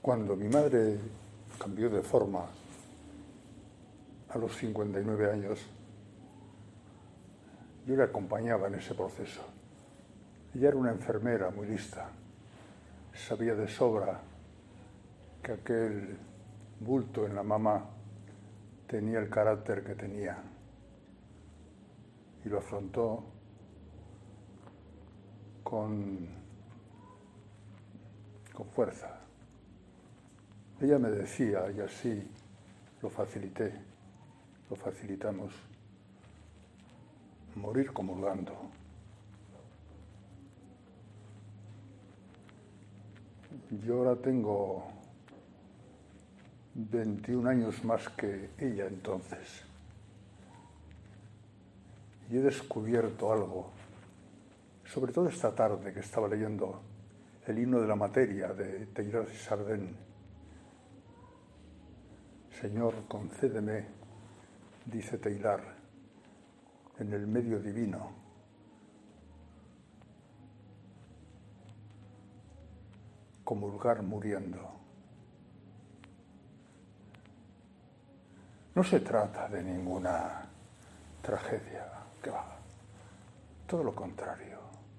Cuando mi madre cambió de forma a los 59 años, yo le acompañaba en ese proceso. Ella era una enfermera muy lista. Sabía de sobra que aquel bulto en la mama tenía el carácter que tenía y lo afrontó con fuerza. Ella me decía, y así lo facilitamos, morir comulgando. Yo ahora tengo 21 años más que ella entonces. Y he descubierto algo, sobre todo esta tarde que estaba leyendo el himno de la materia de Teilhard de Chardin. Señor, concédeme, dice Teilhard, en el medio divino, comulgar muriendo. No se trata de ninguna tragedia, que va, todo lo contrario.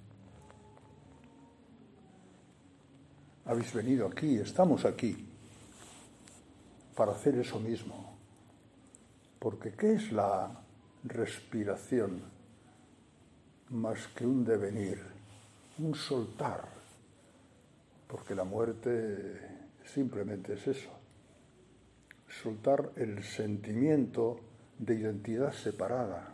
Habéis venido aquí, estamos aquí, para hacer eso mismo. Porque ¿qué es la respiración más que un devenir, un soltar? Porque la muerte simplemente es eso, soltar el sentimiento de identidad separada,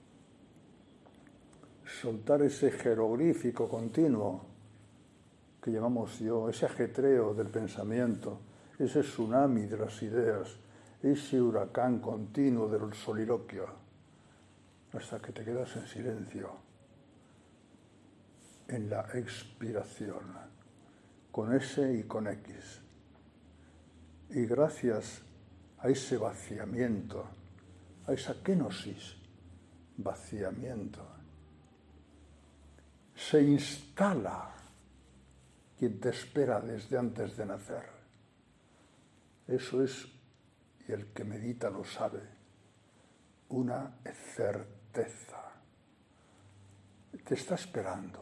soltar ese jeroglífico continuo que llamamos yo, ese ajetreo del pensamiento, ese tsunami de las ideas, ese huracán continuo del soliloquio, hasta que te quedas en silencio, en la expiración, con S y con X. Y gracias a ese vaciamiento, a esa kenosis, vaciamiento, se instala quien te espera desde antes de nacer. Eso es, y el que medita lo sabe, una certeza. Te está esperando.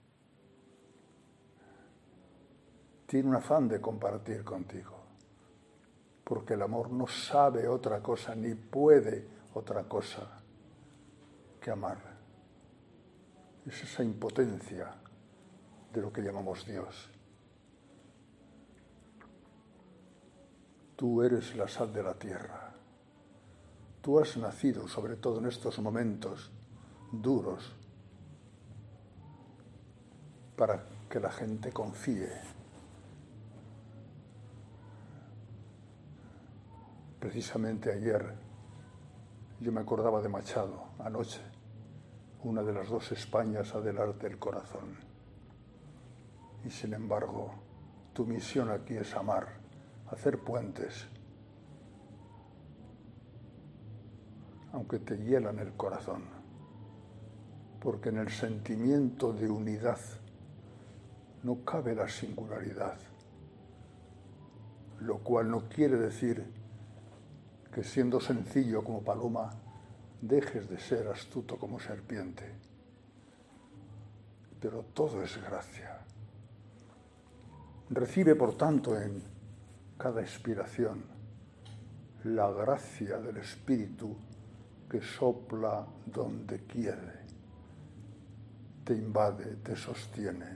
Tiene un afán de compartir contigo, porque el amor no sabe otra cosa, ni puede otra cosa que amar. Es esa impotencia de lo que llamamos Dios. Tú eres la sal de la tierra. Tú has nacido, sobre todo en estos momentos duros, para que la gente confíe. Precisamente ayer yo me acordaba de Machado, anoche, una de las dos Españas adelante del corazón. Y sin embargo, tu misión aquí es amar, hacer puentes, aunque te hielan el corazón, porque en el sentimiento de unidad no cabe la singularidad, lo cual no quiere decir que siendo sencillo como paloma, dejes de ser astuto como serpiente. Pero todo es gracia. Recibe, por tanto, en cada expiración la gracia del Espíritu que sopla donde quiere, te invade, te sostiene.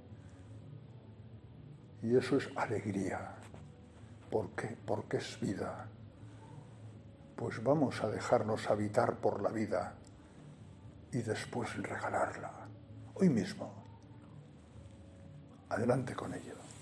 Y eso es alegría. ¿Por qué? Porque es vida. Pues vamos a dejarnos habitar por la vida y después regalarla, hoy mismo. Adelante con ello.